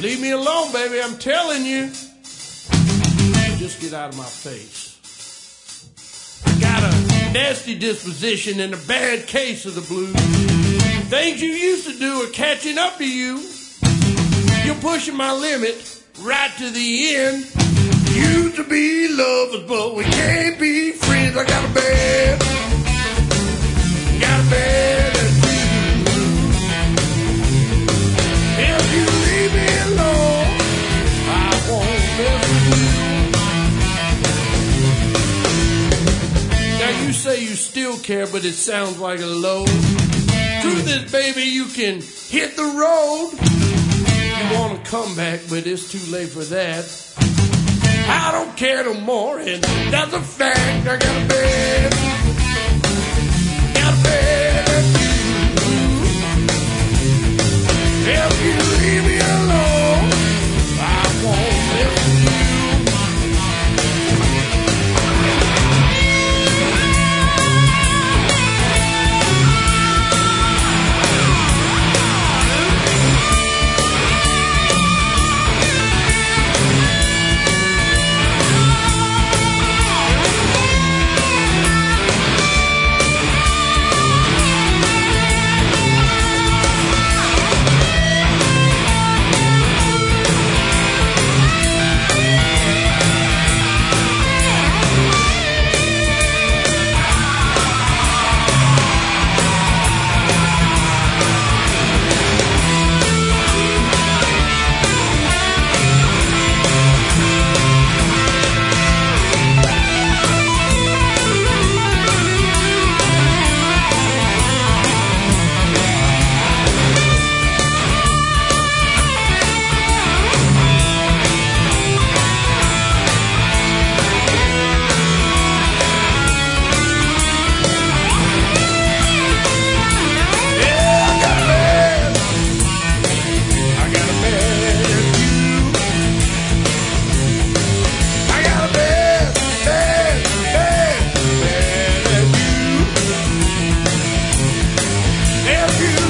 Leave me alone, baby, I'm telling you. Just get out of my face. I got a nasty disposition and a bad case of the blues. Things you used to do are catching up to you. You're pushing my limit right to the end. Used to be lovers, but we can't be friends. I got a bad attitude. If you leave me alone, I won't mess with you. Now you say you still care, but it sounds like a load. Truth is, baby, you can hit the road. You want to come back, but it's too late for that. I don't care no more, and that's a fact. I got a bad attitude. If you leave me alone, I won't mess with you. If you